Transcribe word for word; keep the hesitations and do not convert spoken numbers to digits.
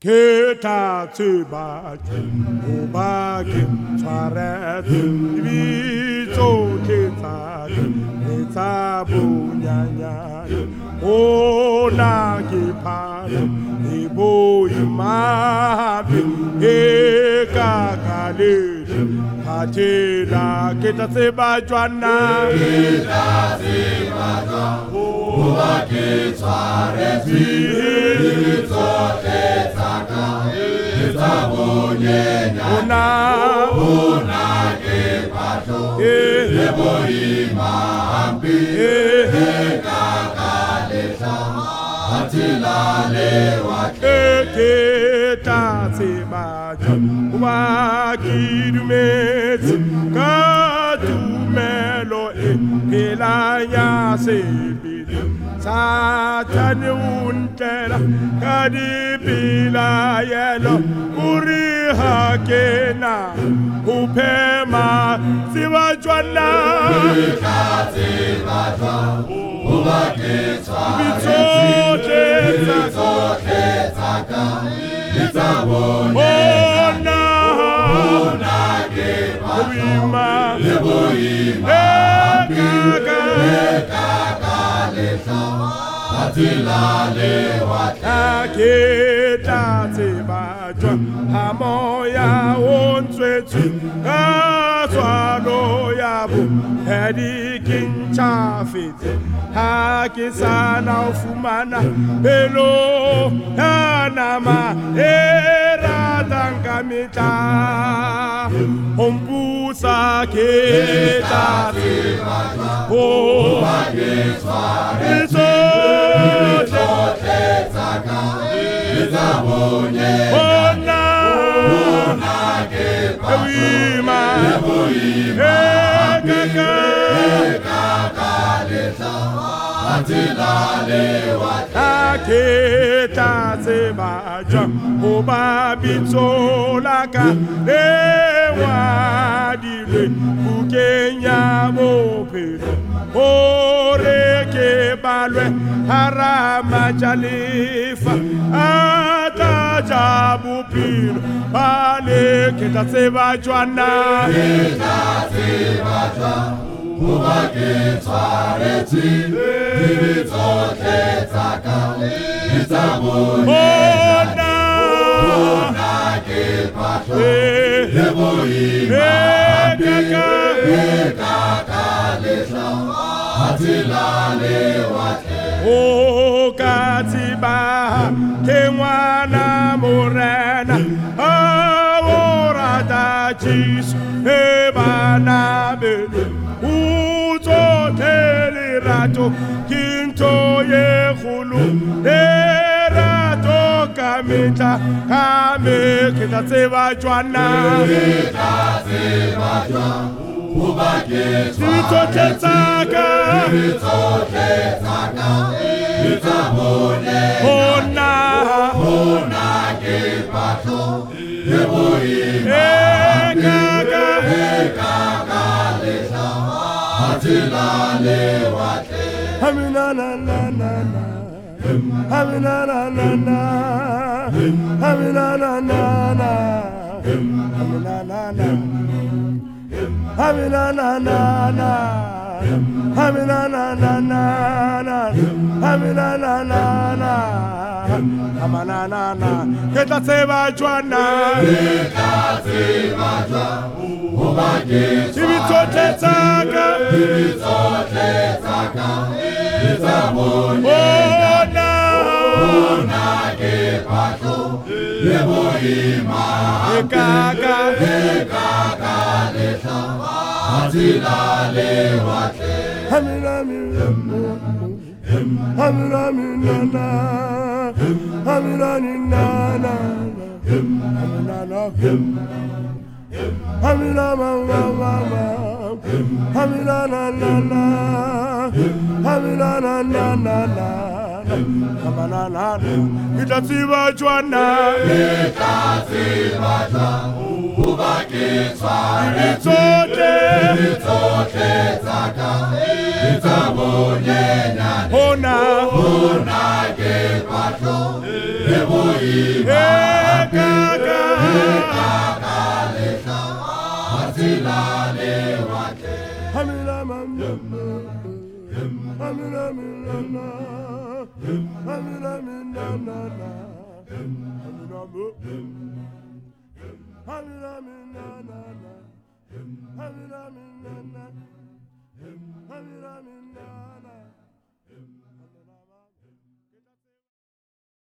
Keta tseba oba ke tshware bitso ketsa etsa bonyanya ona ke phana e boima e kakale patela keta tseba jwana keta tseba jwana oba ke tshware bitso Ona ona ke pato le boima ambi kakalesa atila le wa ke ta tseba wa kidumetse ka tumelo e pelanya sebele Satani untela kadibila yelo uri hakena upema siwa jwana siwa jwana ubake bitsote bitsote taka bitabone ona ona ke boima boima Atilale aketa tseba jwa amoya ontswetsu aswalo yabo hedikin chafete ha ke sana ufumana pelo anama era tangamita ombusa keta tseba o ageswa Ona ona ke boima boima kakalesa atila le wa aketa tseba jwa oba bitsolaka ewa dilwe bukenya bophelo ore ke balwe harama jalifa ataja bupilo bale keta tseba jwana keta tseba jwana uba ke tshwaretse bitsote tsaka bitabone ona ona ke pato le boima kakalesa atilale wate o katiba ke mwana morena aorata Jesu e bana bele utsotele rato kinto ye khulu e rato kameta kame keta tseba jwana keta tseba jwana uba ke bitsote tsaka bitsote tsaka bitabone ona ona ke pato le boima kaka kakalesa atila le wate amina na na na na amina na na na amina na na na amina na na Amina na na na Amina na na na Amina na na na Amana na na Keta tseba jwana keta tseba jwana uba ke bitsote tsaka bitsote tsaka bitabone ona ona ke pato le boima kaka kakalesa atila le wate Amina amina Amina amina na Amina na na Amina na Amina mama mama Amina na na na Amina na na na na Amina na na Itatsiba jwana itatsiba jwana uba ke bitsote bitsote tsaka bitabone ona ona ke pato le boima kaka Kalesha asilale wakhe Hamila mama Hamila milana Hamila milana Hamila mo Hamila milana Hamila milana Hamila milana